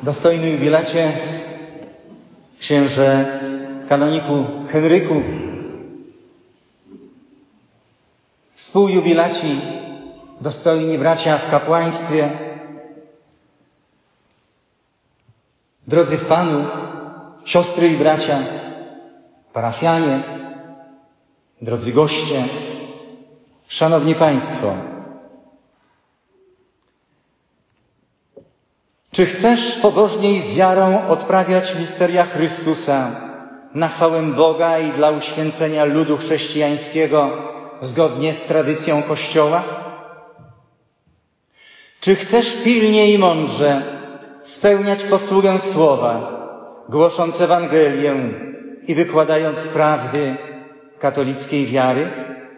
Dostojny jubilacie, księże kanoniku Henryku, współjubilaci, dostojni bracia w kapłaństwie, drodzy w Panu, siostry i bracia, parafianie, drodzy goście, szanowni Państwo. Czy chcesz pobożnie i z wiarą odprawiać misteria Chrystusa na chwałę Boga i dla uświęcenia ludu chrześcijańskiego zgodnie z tradycją Kościoła? Czy chcesz pilnie i mądrze spełniać posługę słowa, głosząc Ewangelię i wykładając prawdy katolickiej wiary?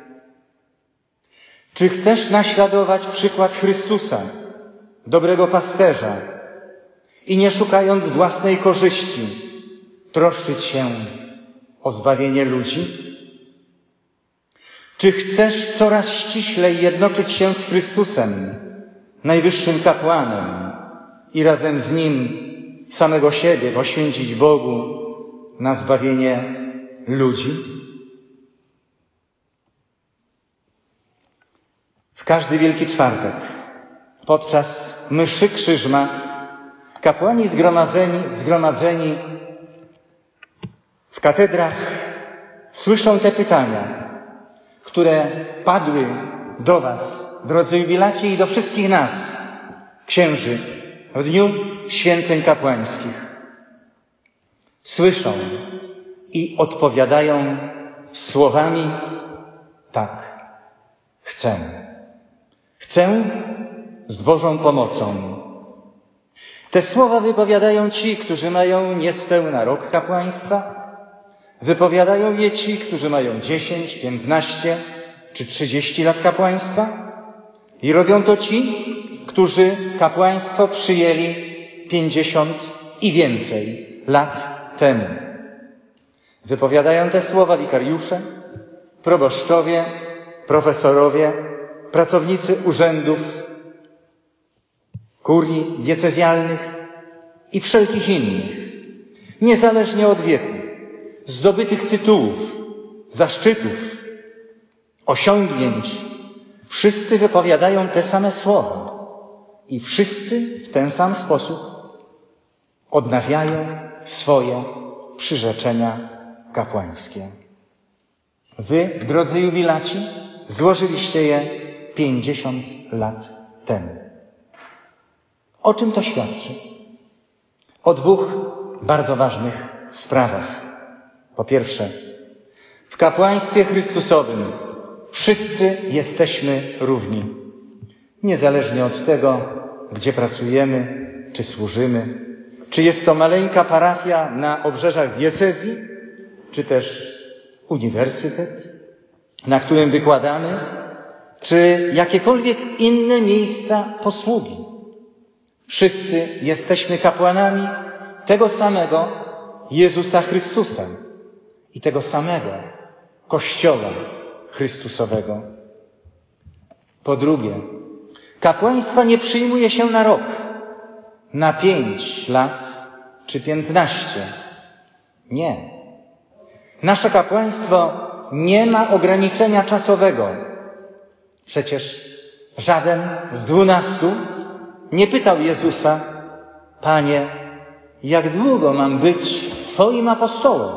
Czy chcesz naśladować przykład Chrystusa, dobrego pasterza, i nie szukając własnej korzyści, troszczyć się o zbawienie ludzi? Czy chcesz coraz ściślej jednoczyć się z Chrystusem, najwyższym kapłanem, i razem z Nim samego siebie poświęcić Bogu na zbawienie ludzi? W każdy Wielki Czwartek podczas mszy Krzyżma kapłani zgromadzeni w katedrach słyszą te pytania, które padły do Was, drodzy jubilaci, i do wszystkich nas, księży, w dniu święceń kapłańskich. Słyszą i odpowiadają słowami: tak, chcę. Chcę z Bożą pomocą. Te słowa wypowiadają ci, którzy mają niespełna rok kapłaństwa. Wypowiadają je ci, którzy mają 10, 15 czy 30 lat kapłaństwa. I robią to ci, którzy kapłaństwo przyjęli 50 i więcej lat temu. Wypowiadają te słowa wikariusze, proboszczowie, profesorowie, pracownicy urzędów, kurii diecezjalnych i wszelkich innych, niezależnie od wieku, zdobytych tytułów, zaszczytów, osiągnięć. Wszyscy wypowiadają te same słowa i wszyscy w ten sam sposób odnawiają swoje przyrzeczenia kapłańskie. Wy, drodzy jubilaci, złożyliście je 50 lat temu. O czym to świadczy? O dwóch bardzo ważnych sprawach. Po pierwsze, w kapłaństwie Chrystusowym wszyscy jesteśmy równi. Niezależnie od tego, gdzie pracujemy, czy służymy, czy jest to maleńka parafia na obrzeżach diecezji, czy też uniwersytet, na którym wykładamy, czy jakiekolwiek inne miejsca posługi. Wszyscy jesteśmy kapłanami tego samego Jezusa Chrystusa i tego samego Kościoła Chrystusowego. Po drugie, kapłaństwa nie przyjmuje się na rok, na 5 lat czy 15. Nie. Nasze kapłaństwo nie ma ograniczenia czasowego. Przecież żaden z 12 nie pytał Jezusa: Panie, jak długo mam być Twoim apostołem?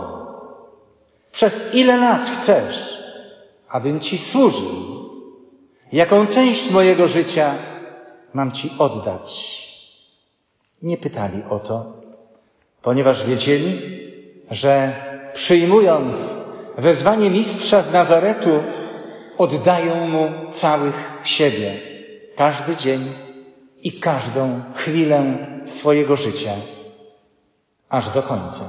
Przez ile lat chcesz, abym Ci służył? Jaką część mojego życia mam Ci oddać? Nie pytali o to, ponieważ wiedzieli, że przyjmując wezwanie mistrza z Nazaretu, oddają mu całych siebie, każdy dzień i każdą chwilę swojego życia, aż do końca.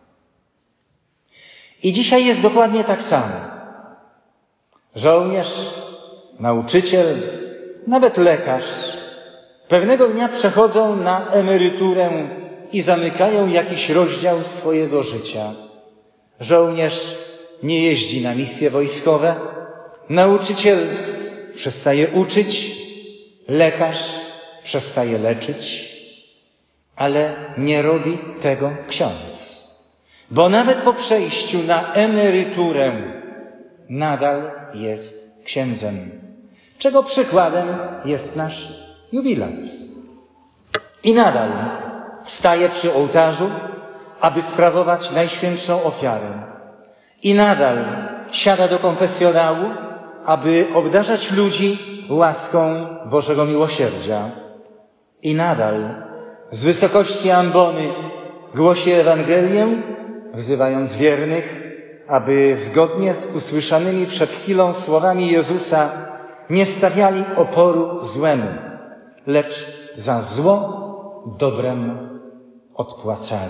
I dzisiaj jest dokładnie tak samo. Żołnierz, nauczyciel, nawet lekarz pewnego dnia przechodzą na emeryturę i zamykają jakiś rozdział swojego życia. Żołnierz nie jeździ na misje wojskowe, nauczyciel przestaje uczyć, lekarz przestaje leczyć. ale nie robi tego ksiądz. Bo nawet po przejściu na emeryturę nadal jest księdzem. Czego przykładem jest nasz jubilat. I nadal staje przy ołtarzu, aby sprawować najświętszą ofiarę. I nadal siada do konfesjonału, aby obdarzać ludzi łaską Bożego miłosierdzia. I nadal z wysokości ambony głosi Ewangelię, wzywając wiernych, aby zgodnie z usłyszanymi przed chwilą słowami Jezusa nie stawiali oporu złemu, lecz za zło dobrem odpłacali.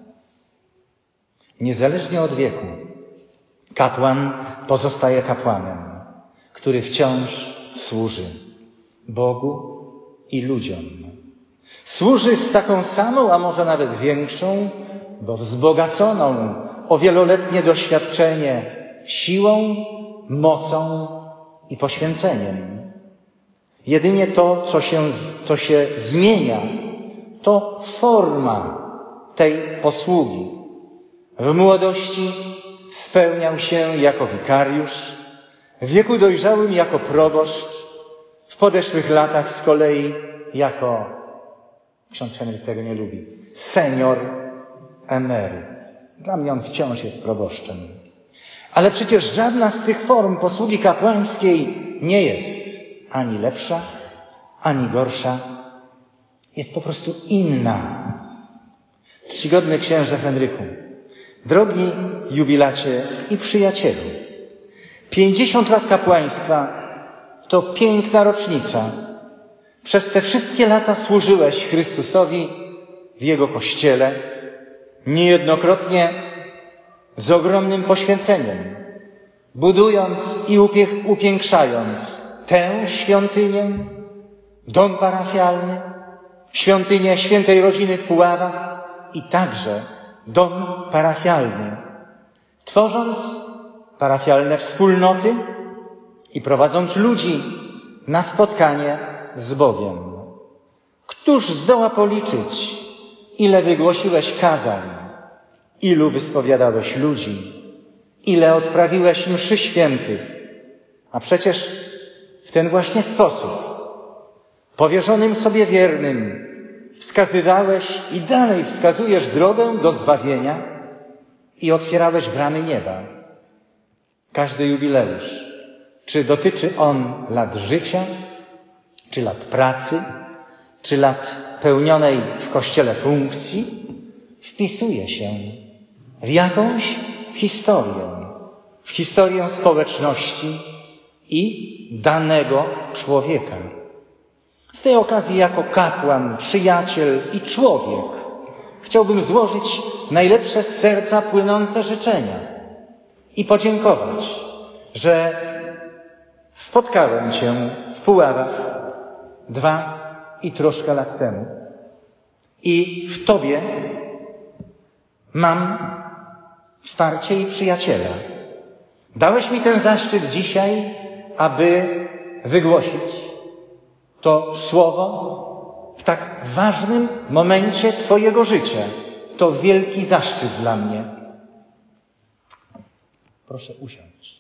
Niezależnie od wieku kapłan pozostaje kapłanem, który wciąż służy Bogu i ludziom. Służy z taką samą, a może nawet większą, bo wzbogaconą o wieloletnie doświadczenie siłą, mocą i poświęceniem. Jedynie to, co się zmienia, to forma tej posługi. W młodości spełniał się jako wikariusz, w wieku dojrzałym jako proboszcz, w podeszłych latach z kolei jako, ksiądz Henryk tego nie lubi, senior emeryt. Dla mnie on wciąż jest proboszczem. Ale przecież żadna z tych form posługi kapłańskiej nie jest ani lepsza, ani gorsza. Jest po prostu inna. Czcigodny księże Henryku, drogi jubilacie i przyjacielu, 50 lat kapłaństwa to piękna rocznica. Przez te wszystkie lata służyłeś Chrystusowi w Jego Kościele, niejednokrotnie z ogromnym poświęceniem, budując i upiększając tę świątynię, dom parafialny, świątynię Świętej Rodziny w Puławach i także dom parafialny, tworząc parafialne wspólnoty i prowadząc ludzi na spotkanie z Bogiem. Któż zdoła policzyć, ile wygłosiłeś kazań, ilu wyspowiadałeś ludzi, ile odprawiłeś mszy świętych, a przecież w ten właśnie sposób, powierzonym sobie wiernym, wskazywałeś i dalej wskazujesz drogę do zbawienia i otwierałeś bramy nieba. Każdy jubileusz, czy dotyczy on lat życia, czy lat pracy, czy lat pełnionej w Kościele funkcji, wpisuje się w jakąś w historię społeczności i danego człowieka. Z tej okazji jako kapłan, przyjaciel i człowiek chciałbym złożyć najlepsze z serca płynące życzenia i podziękować, że spotkałem Cię w Puławach 2 i troszkę lat temu i w Tobie mam wsparcie i przyjaciela. Dałeś mi ten zaszczyt dzisiaj, aby wygłosić to słowo w tak ważnym momencie Twojego życia. To wielki zaszczyt dla mnie. Proszę usiąść.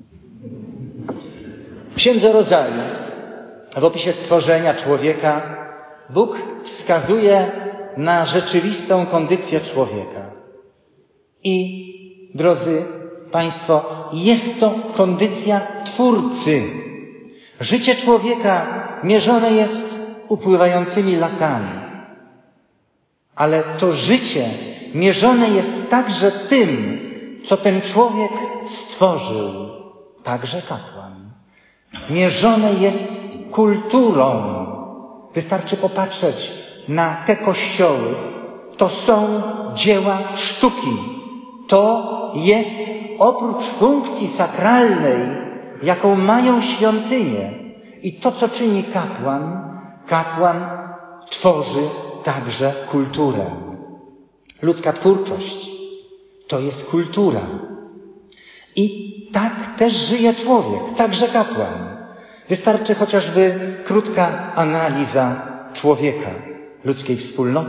W Księdze Rodzaju, w opisie stworzenia człowieka, Bóg wskazuje na rzeczywistą kondycję człowieka. I, drodzy Państwo, jest to kondycja Twórcy. Życie człowieka mierzone jest upływającymi latami. Ale to życie mierzone jest także tym, co ten człowiek stworzył, także kapłan. Mierzone jest kulturą. Wystarczy popatrzeć na te kościoły. To są dzieła sztuki. To jest oprócz funkcji sakralnej, jaką mają świątynie. I to, co czyni kapłan tworzy także kulturę. Ludzka twórczość to jest kultura. I tak też żyje człowiek, także kapłan. Wystarczy chociażby krótka analiza człowieka, ludzkiej wspólnoty,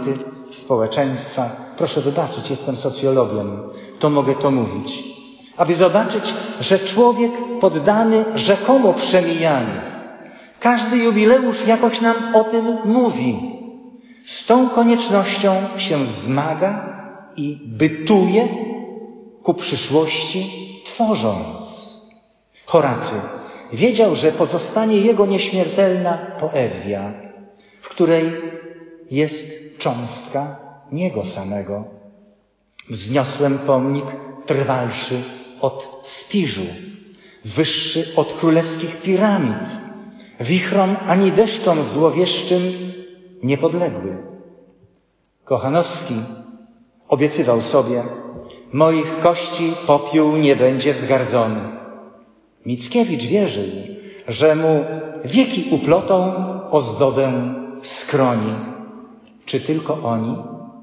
społeczeństwa. Proszę wybaczyć, jestem socjologiem, to mogę to mówić. Aby zobaczyć, że człowiek poddany rzekomo przemijaniu, każdy jubileusz jakoś nam o tym mówi. Z tą koniecznością się zmaga i bytuje ku przyszłości, tworząc. Horacy wiedział, że pozostanie jego nieśmiertelna poezja, w której jest cząstka niego samego. Wzniosłem pomnik trwalszy od Spiżu, wyższy od królewskich piramid, wichrom ani deszczom złowieszczym niepodległy. Kochanowski obiecywał sobie: moich kości popiół nie będzie wzgardzony. Mickiewicz wierzył, że mu wieki uplotą ozdobę skroni. Czy tylko oni?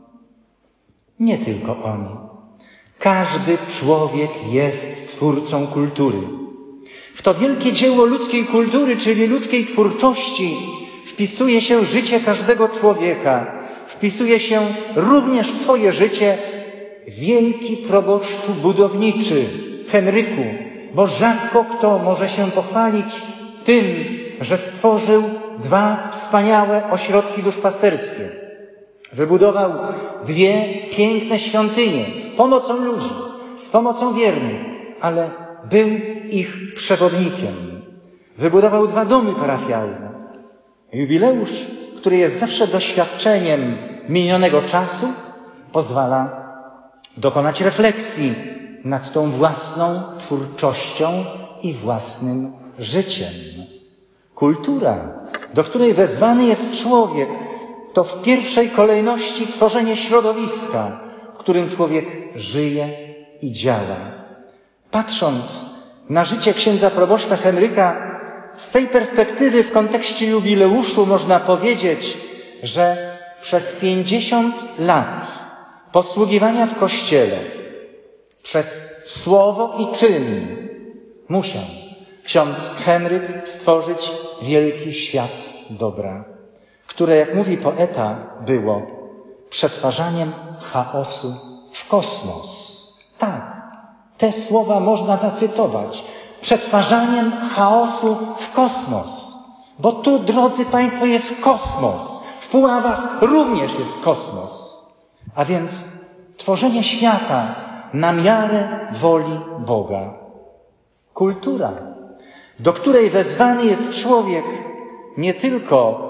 Nie tylko oni. Każdy człowiek jest twórcą kultury. W to wielkie dzieło ludzkiej kultury, czyli ludzkiej twórczości, wpisuje się życie każdego człowieka. Wpisuje się również w twoje życie, wielki proboszczu budowniczy, Henryku, bo rzadko kto może się pochwalić tym, że stworzył 2 wspaniałe ośrodki duszpasterskie. Wybudował 2 piękne świątynie z pomocą ludzi, z pomocą wiernych, ale był ich przewodnikiem. Wybudował 2 domy parafialne. Jubileusz, który jest zawsze doświadczeniem minionego czasu, pozwala dokonać refleksji nad tą własną twórczością i własnym życiem. Kultura, do której wezwany jest człowiek, to w pierwszej kolejności tworzenie środowiska, w którym człowiek żyje i działa. Patrząc na życie księdza proboszcza Henryka z tej perspektywy w kontekście jubileuszu można powiedzieć, że przez 50 lat posługiwania w Kościele, przez słowo i czyn musiał ksiądz Henryk stworzyć wielki świat dobra, które, jak mówi poeta, było przetwarzaniem chaosu w kosmos. Tak, te słowa można zacytować. Przetwarzaniem chaosu w kosmos. Bo tu, drodzy Państwo, jest kosmos. W Puławach również jest kosmos. A więc tworzenie świata na miarę woli Boga. Kultura, do której wezwany jest człowiek, nie tylko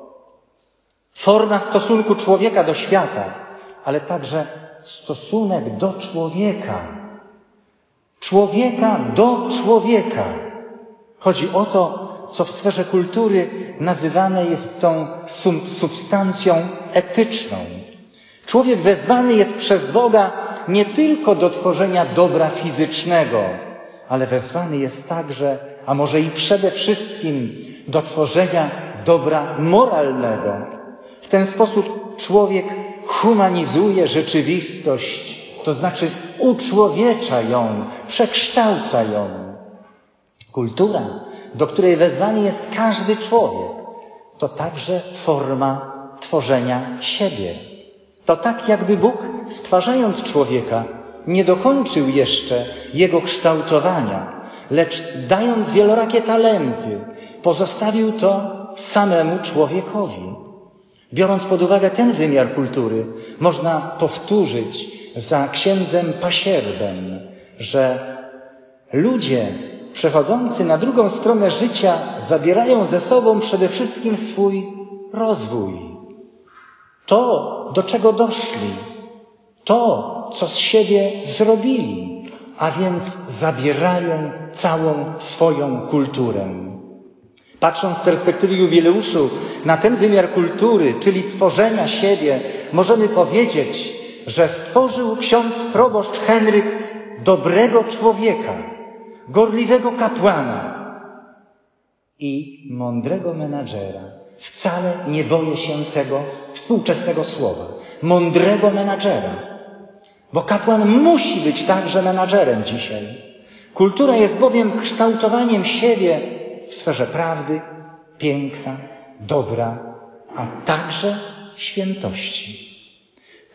forma stosunku człowieka do świata, ale także stosunek do człowieka. Człowieka do człowieka. Chodzi o to, co w sferze kultury nazywane jest tą substancją etyczną. Człowiek wezwany jest przez Boga nie tylko do tworzenia dobra fizycznego, ale wezwany jest także, a może i przede wszystkim, do tworzenia dobra moralnego. W ten sposób człowiek humanizuje rzeczywistość, to znaczy uczłowiecza ją, przekształca ją. Kultura, do której wezwany jest każdy człowiek, to także forma tworzenia siebie. To tak, jakby Bóg, stwarzając człowieka, nie dokończył jeszcze jego kształtowania, lecz dając wielorakie talenty, pozostawił to samemu człowiekowi. Biorąc pod uwagę ten wymiar kultury, można powtórzyć za księdzem Pasierbem, że ludzie przechodzący na drugą stronę życia zabierają ze sobą przede wszystkim swój rozwój. To, do czego doszli, to, co z siebie zrobili, a więc zabierają całą swoją kulturę. Patrząc z perspektywy jubileuszu na ten wymiar kultury, czyli tworzenia siebie, możemy powiedzieć, że stworzył ksiądz proboszcz Henryk dobrego człowieka, gorliwego kapłana i mądrego menadżera. Wcale nie boję się tego współczesnego słowa. Mądrego menadżera. Bo kapłan musi być także menadżerem dzisiaj. Kultura jest bowiem kształtowaniem siebie w sferze prawdy, piękna, dobra, a także świętości.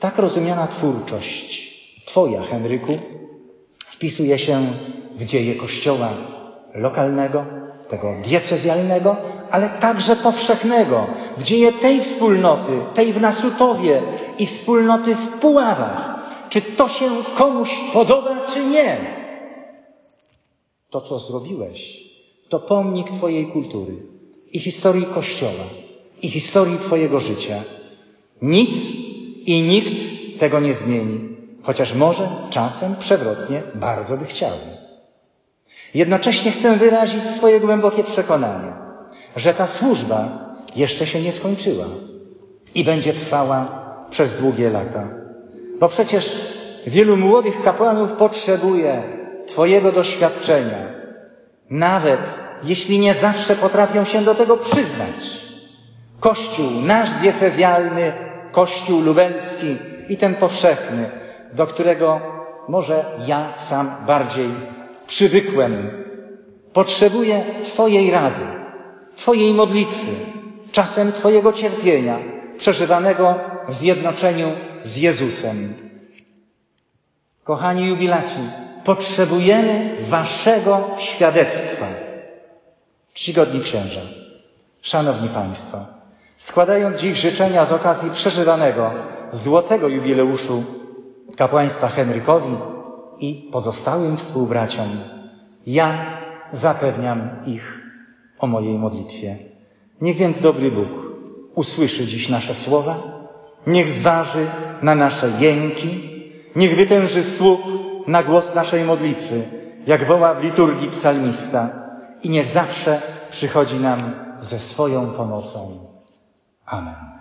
Tak rozumiana twórczość Twoja, Henryku, wpisuje się w dzieje Kościoła lokalnego, tego diecezjalnego, ale także powszechnego, w dzieje tej wspólnoty, tej w Nasutowie i wspólnoty w Puławach. Czy to się komuś podoba, czy nie? To, co zrobiłeś, to pomnik Twojej kultury i historii Kościoła, i historii Twojego życia. Nic i nikt tego nie zmieni, chociaż może czasem przewrotnie bardzo by chciał. Jednocześnie chcę wyrazić swoje głębokie przekonanie, że ta służba jeszcze się nie skończyła i będzie trwała przez długie lata. Bo przecież wielu młodych kapłanów potrzebuje Twojego doświadczenia, nawet jeśli nie zawsze potrafią się do tego przyznać. Kościół nasz diecezjalny, Kościół lubelski i ten powszechny, do którego może ja sam bardziej przywykłem, potrzebuje Twojej rady, Twojej modlitwy, czasem Twojego cierpienia, przeżywanego w zjednoczeniu z Jezusem. Kochani jubilaci, potrzebujemy Waszego świadectwa. Czcigodni księża, szanowni Państwo, składając dziś życzenia z okazji przeżywanego złotego jubileuszu kapłaństwa Henrykowi i pozostałym współbraciom, ja zapewniam ich o mojej modlitwie. Niech więc dobry Bóg usłyszy dziś nasze słowa, niech zważy na nasze jęki, niech wytęży słuch na głos naszej modlitwy, jak woła w liturgii psalmista, i niech zawsze przychodzi nam ze swoją pomocą. Amen.